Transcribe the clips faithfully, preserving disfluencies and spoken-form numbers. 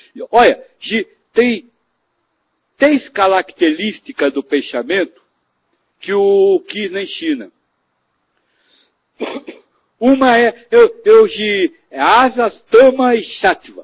Olha, tem três características do pensamento que o quis na China. Uma é, eu, eu de asas, tama e sattva.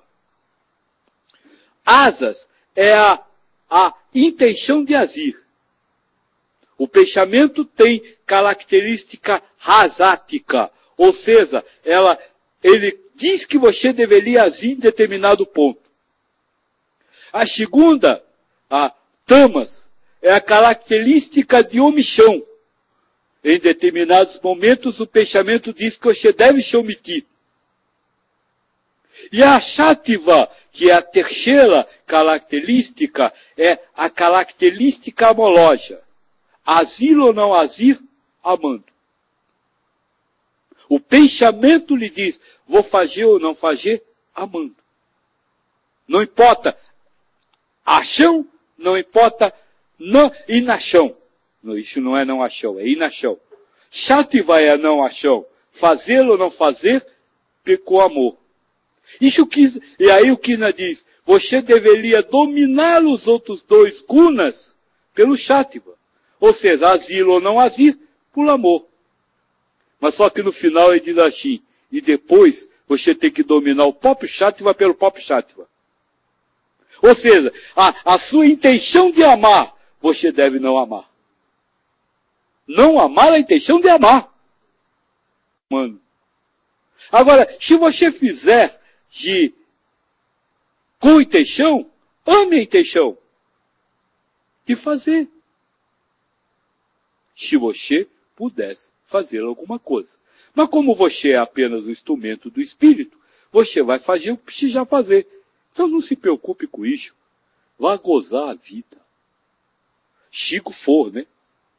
Asas é a, a intenção de agir. O pensamento tem característica rasática, ou seja, ela, ele diz que você deveria agir em determinado ponto. A segunda, a tamas, é a característica de omissão. Em determinados momentos o pensamento diz que você deve se omitir. E a sattva, que é a terceira característica, é a característica amorosa. Agir ou não agir, amando. O pensamento lhe diz, vou fazer ou não fazer, amando. Não importa ação, não importa não, inação. Isso não é não ação, é inação. Sattva é a não ação. Fazer ou não fazer, com amor. Isso quis, e aí o Krishna diz, você deveria dominar os outros dois gunas pelo sattva. Ou seja, agir ou não agir, por amor. Mas só que no final ele diz assim, e depois você tem que dominar o próprio sattva pelo próprio sattva. Ou seja, a, a sua intenção de amar, você deve não amar. Não amar a intenção de amar. Mano. Agora, se você fizer de com intenção, ame a intenção de fazer. Se você pudesse fazer alguma coisa. Mas como você é apenas um instrumento do Espírito, você vai fazer o que precisa fazer. Então não se preocupe com isso. Vá gozar a vida. Chico for, né?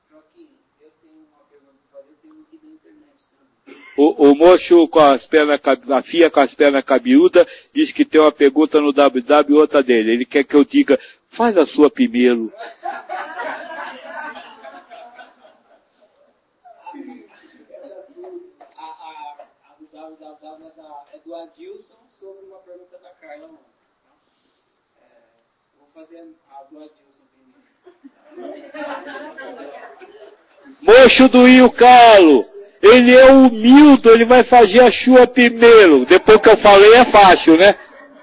O, o moço com as pernas, a filha com as pernas cabeludas, diz que tem uma pergunta no W W e outra dele. Ele quer que eu diga, faz a sua primeiro. A, a, a do W W W é, da, é do Adilson sobre uma pergunta da Carla. É, vou fazer a do Adilson primeiro. Moço do Rio Calo, ele é humilde, ele vai fazer a sua primeiro. Depois que eu falei é fácil, né?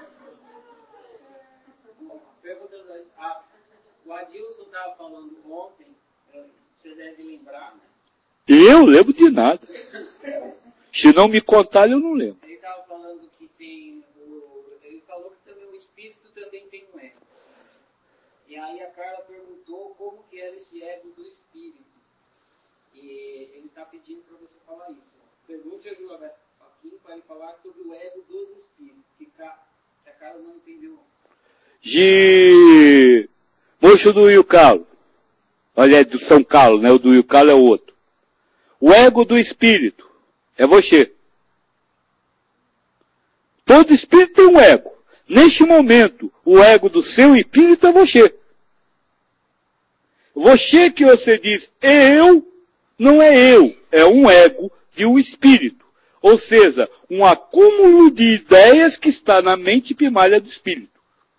O Adilson estava falando ontem, você deve lembrar, né? Eu lembro de nada. Se não me contar, eu não lembro. Ele estava falando que tem, o, ele falou que também o espírito também tem um ego. E aí a Carla perguntou como que era esse ego do espírito. E ele está pedindo para você falar isso. Pergunte aqui para ele falar sobre o ego dos espíritos, que a Carla não entendeu. De moço do Rio Calo. Olha, é do São Carlos, né? O do Rio Calo é o outro. O ego do espírito é você. Todo espírito tem um ego. Neste momento, o ego do seu espírito é você. Você que você diz, eu, não é eu, é um ego de um espírito. Ou seja, um acúmulo de ideias que está na mente primária do espírito.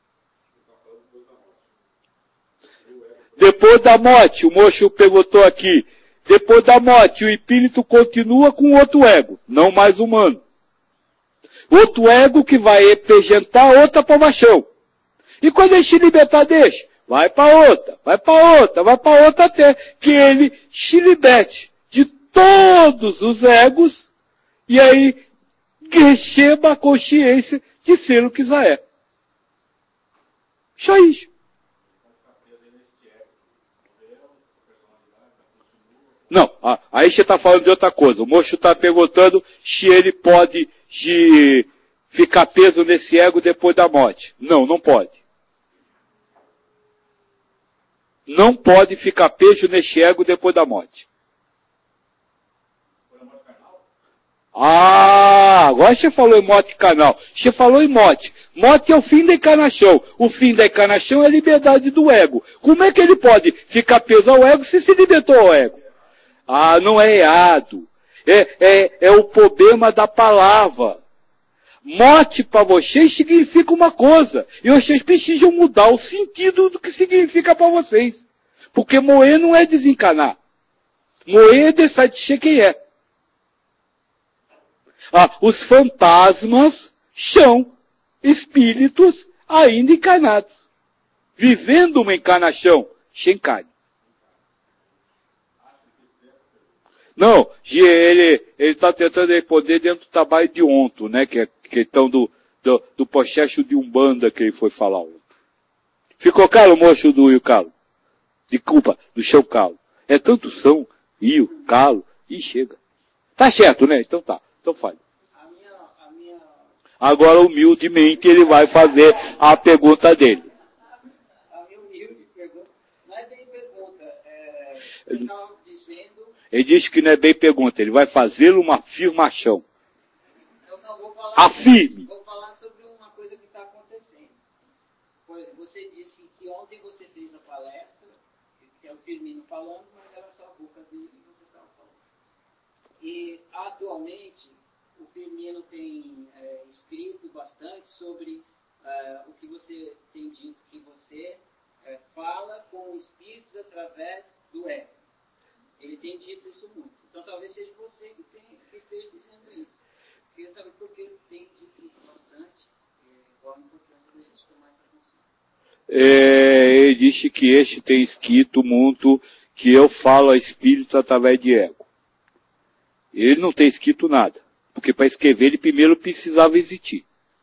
Depois da morte, o moço perguntou aqui, depois da morte, o espírito continua com outro ego, não mais humano. Outro ego que vai representar outra provação. E quando ele se libertar desse, vai para outra, vai para outra, vai para outra até que ele se liberte de todos os egos e aí receba a consciência de ser o que já é. Só isso. Não, aí você está falando de outra coisa. O moço está perguntando se ele pode de ficar preso nesse ego depois da morte. Não, não pode. Não pode ficar preso nesse ego depois da morte. Ah, agora você falou em morte carnal. Você falou em morte. Morte é o fim da encarnação. O fim da encarnação é a liberdade do ego. Como é que ele pode ficar preso ao ego se se libertou ao ego? Ah, não é errado. É, é, é o problema da palavra. morte para vocês significa uma coisa. E vocês precisam mudar o sentido do que significa para vocês. Porque morrer não é desencanar. Morrer é deixar de ser quem é. Ah, os fantasmas são espíritos ainda encarnados. Vivendo uma encarnação sem carne. Não, ele está tentando responder dentro do trabalho de ontem, né? Que é questão do, do, do processo de Umbanda que ele foi falar ontem. Ficou calo, moço do Rio Calo? Desculpa, do chão calo. É tanto São, Rio, Calo, e chega. Tá certo, né? Então tá, então fale. A minha, a minha... Agora, humildemente, ele vai fazer a pergunta dele. A minha humilde pergunta, não é bem pergunta, é... Você estava dizendo... Ele disse que não é bem pergunta, ele vai fazer uma afirmação. Eu não vou falar... Afirme. Vou falar sobre uma coisa que está acontecendo. Por exemplo, você disse que ontem você fez a palestra, que é o Firmino falando, mas era só a boca dele que você estava falando. E, atualmente, o Firmino tem é, escrito bastante sobre é, o que você tem dito, que você é, fala com espíritos através do ego. Ele tem dito isso muito. Então, talvez seja você que, tem, que esteja dizendo isso. Eu queria saber por que ele tem dito isso bastante, e qual a importância da gente tomar essa consciência. É, ele disse que este tem escrito muito que eu falo a espíritos através de ego. Ele não tem escrito nada. Porque para escrever ele primeiro precisava existir.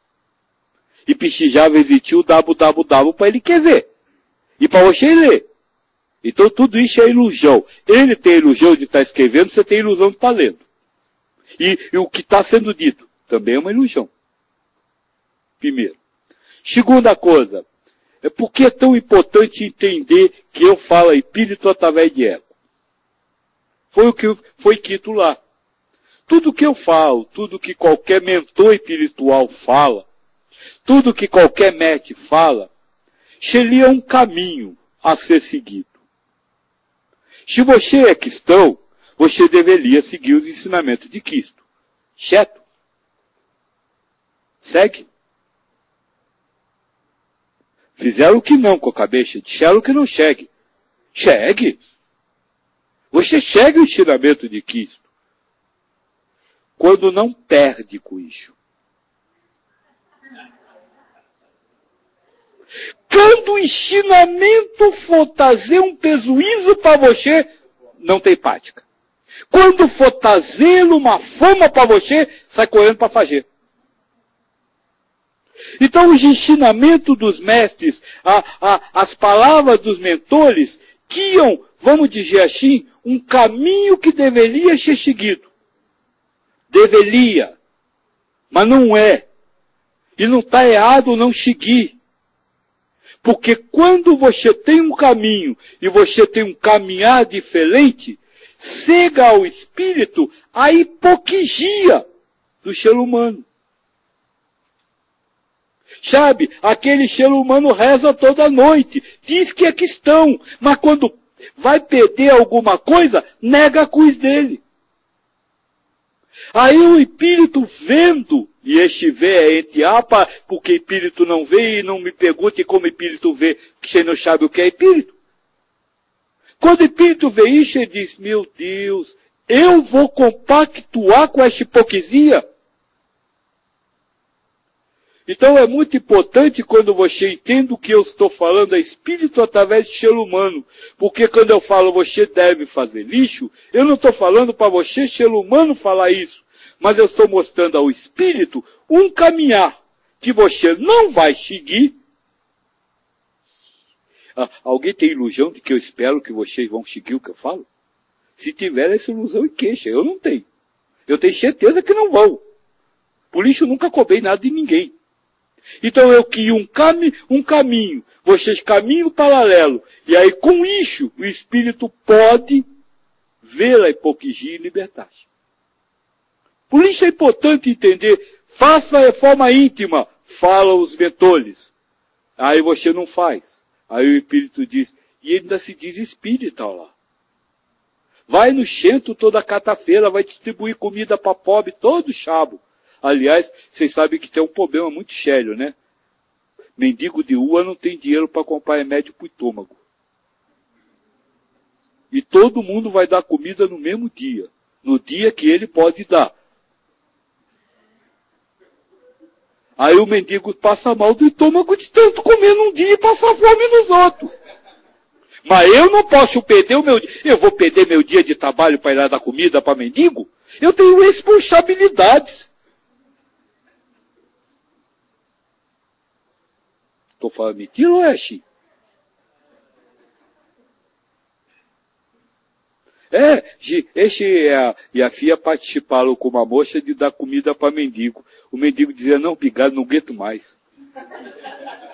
E precisava existir o www para ele escrever. E para você ler. Então tudo isso é ilusão. Ele tem a ilusão de estar escrevendo, você tem a ilusão de estar lendo. E, e o que está sendo dito também é uma ilusão. Primeiro. Segunda coisa. É porque é tão importante entender que eu falo espírito através de ego. Foi o que foi dito lá. Tudo que eu falo, tudo que qualquer mentor espiritual fala, tudo que qualquer mestre fala, seria um caminho a ser seguido. Se você é cristão, você deveria seguir os ensinamentos de Cristo. Certo? Segue. Fizeram o que não com a cabeça, disseram que não segue. Segue. Você segue o ensinamento de Cristo. Quando não perde com isso. Quando o ensinamento for trazer um prejuízo para você, não tem prática. Quando for trazer uma fama para você, sai correndo para fazer. Então os ensinamentos dos mestres, a, a, as palavras dos mentores, guiam, vamos dizer assim, um caminho que deveria ser seguido. Deveria, mas não é. E não está errado não seguir. Porque quando você tem um caminho e você tem um caminhar diferente, cega ao espírito a hipocrisia do ser humano. Sabe, aquele ser humano reza toda noite, diz que é cristão, mas quando vai perder alguma coisa, nega a cruz dele. Aí o espírito vendo, e este vê é entre apa, porque espírito não vê, e não me pergunte como espírito vê, que você não sabe o que é espírito. Quando o espírito vê isso, ele diz, meu Deus, eu vou compactuar com essa hipocrisia. Então é muito importante quando você entende o que eu estou falando, é espírito através de ser humano. Porque quando eu falo você deve fazer lixo, eu não estou falando para você, ser humano, falar isso. Mas eu estou mostrando ao espírito um caminhar que você não vai seguir. Ah, alguém tem ilusão de que eu espero que vocês vão seguir o que eu falo? Se tiver essa ilusão e queixa, eu não tenho. Eu tenho certeza que não vão. Por isso eu nunca cobrei nada de ninguém. Então eu crio um, cami um caminho, vocês caminham paralelo, e aí com isso o espírito pode ver a hipocrisia e libertar-se. Por isso é importante entender, faça a reforma íntima, falam os mentores. Aí você não faz. Aí o espírito diz, e ele ainda se diz espírita lá. Vai no centro toda quarta-feira, vai distribuir comida para pobre todo sábado. Aliás, vocês sabem que tem um problema muito sério, né? Mendigo de rua não tem dinheiro para comprar remédio para o estômago. E todo mundo vai dar comida no mesmo dia. No dia que ele pode dar. Aí o mendigo passa mal do estômago de tanto comer num dia e passar fome nos outros. Mas eu não posso perder o meu dia. Eu vou perder meu dia de trabalho para ir lá dar comida para mendigo? Eu tenho responsabilidades. Estou falando mentira ou é, Chico? É, este e a, e a filha participaram com uma moça de dar comida para mendigo. O mendigo dizia, não, obrigado, não aguento mais.